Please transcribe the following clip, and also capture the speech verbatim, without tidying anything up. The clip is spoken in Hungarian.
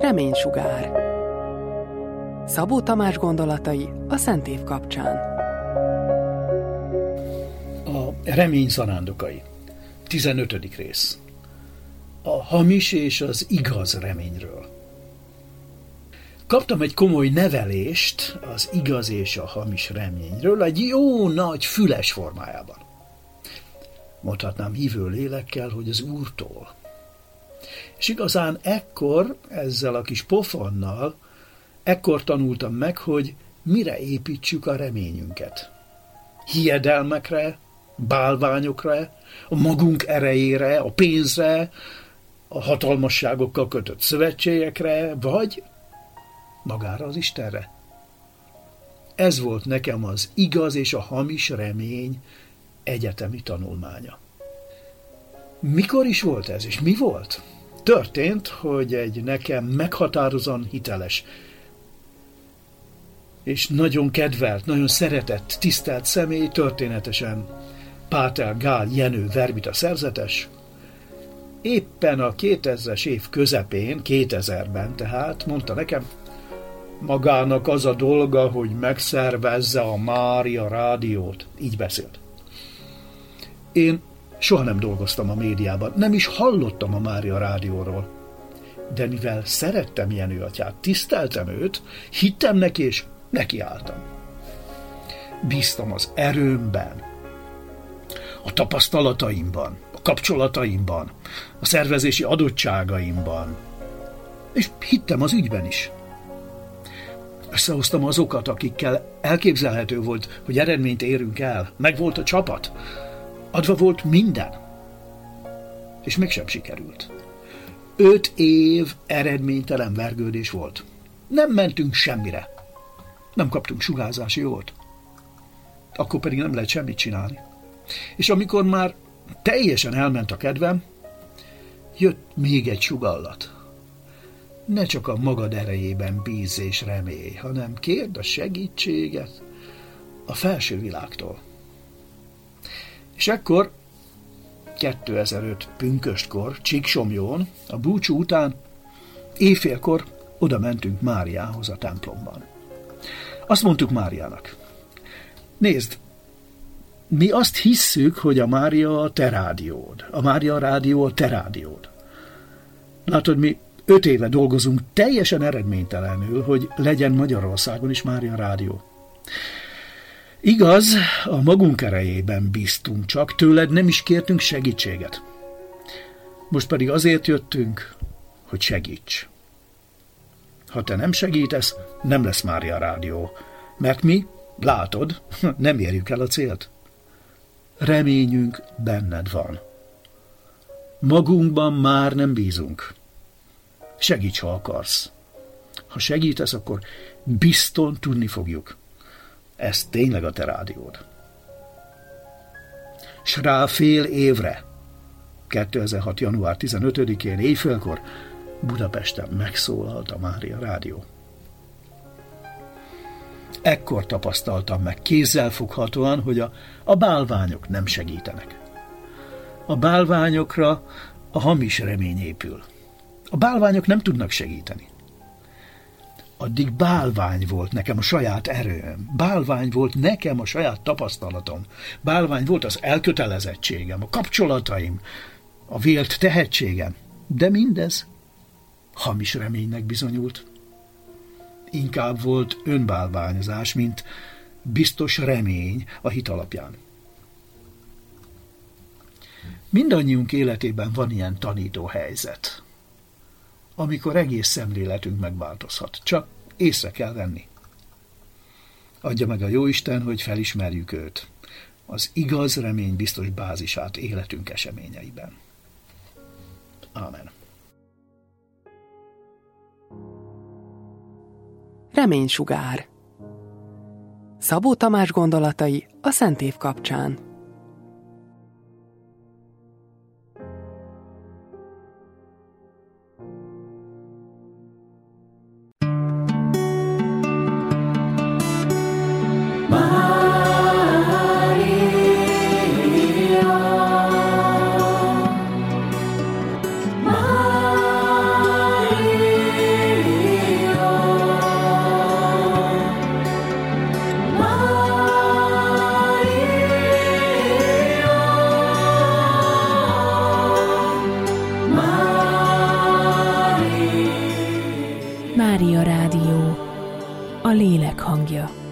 Reménysugár. Szabó Tamás gondolatai a Szent Év kapcsán. A remény zarándokai. tizenötödik rész. A hamis és az igaz reményről. Kaptam egy komoly nevelést az igaz és a hamis reményről egy jó nagy füles formájában. Mondhatnám hívő lélekkel, hogy az Úrtól. És igazán ekkor, ezzel a kis pofonnal, ekkor tanultam meg, hogy mire építsük a reményünket. Hiedelmekre, bálványokra, a magunk erejére, a pénzre, a hatalmasságokkal kötött szövetségekre, vagy magára az Istenre. Ez volt nekem az igaz és a hamis remény egyetemi tanulmánya. Mikor is volt ez, és mi volt? Történt, hogy egy nekem meghatározóan hiteles és nagyon kedvelt, nagyon szeretett, tisztelt személy, történetesen Páter Gál Jenő Verbita szerzetes, éppen a kétezres év közepén, kétezerben tehát mondta nekem, magának az a dolga, hogy megszervezze a Mária rádiót. Így beszélt. Én soha nem dolgoztam a médiában, nem is hallottam a Mária rádióról. De mivel szerettem Jenő atyát, tiszteltem őt, hittem neki és nekiálltam. Bíztam az erőmben, a tapasztalataimban, a kapcsolataimban, a szervezési adottságaimban, és hittem az ügyben is. Összehoztam azokat, akikkel elképzelhető volt, hogy eredményt érünk el. Megvolt a csapat. Adva volt minden. És mégsem sikerült. Öt év eredménytelen vergődés volt. Nem mentünk semmire. Nem kaptunk sugárzási jót. Akkor pedig nem lehet semmit csinálni. És amikor már teljesen elment a kedvem, jött még egy sugallat. Ne csak a magad erejében bízz és remélj, hanem kérd a segítséget a felső világtól. És ekkor, kétezer-öt pünköstkor, Csíksomlyón, a búcsú után, éjfélkor oda mentünk Máriához a templomban. Azt mondtuk Máriának, nézd, mi azt hisszük, hogy a Mária a te rádiód, a Mária rádió a te rádiód. Látod, mi öt éve dolgozunk teljesen eredménytelenül, hogy legyen Magyarországon is Mária rádió. Igaz, a magunk erejében bíztunk csak, tőled nem is kértünk segítséget. Most pedig azért jöttünk, hogy segíts. Ha te nem segítesz, nem lesz Mária rádió, mert mi, látod, nem érjük el a célt. Reményünk benned van. Magunkban már nem bízunk. Segíts, ha akarsz. Ha segítesz, akkor bizton tudni fogjuk. Ez tényleg a te rádiód. S rá fél évre, kétezer-hat. január tizenötödikén éjfélkor Budapesten megszólalt a Mária rádió. Ekkor tapasztaltam meg kézzelfoghatóan, hogy a, a bálványok nem segítenek. A bálványokra a hamis remény épül. A bálványok nem tudnak segíteni. Addig bálvány volt nekem a saját erőm, bálvány volt nekem a saját tapasztalatom, bálvány volt az elkötelezettségem, a kapcsolataim, a vélt tehetségem, de mindez hamis reménynek bizonyult. Inkább volt önbálványozás, mint biztos remény a hit alapján. Mindannyiunk életében van ilyen tanító helyzet, amikor egész szemléletünk megváltozhat. Csak észre kell venni. Adja meg a Jóisten, hogy felismerjük őt, az igaz remény biztos bázisát életünk eseményeiben. Ámen. Reménysugár. Szabó Tamás gondolatai a Szent Év kapcsán. Mária, Mária. Mária Rádió, a lélek hangja.